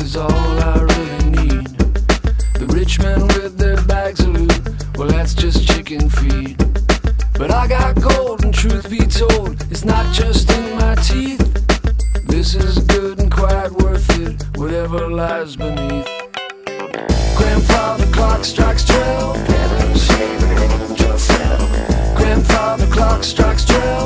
is all I really need. The rich men with their bags of loot, well that's just chicken feed. But I got gold, and truth be told, it's not just in my teeth. This is good and quite worth it, whatever lies beneath. Grandfather clock strikes 12. Grandfather clock strikes 12.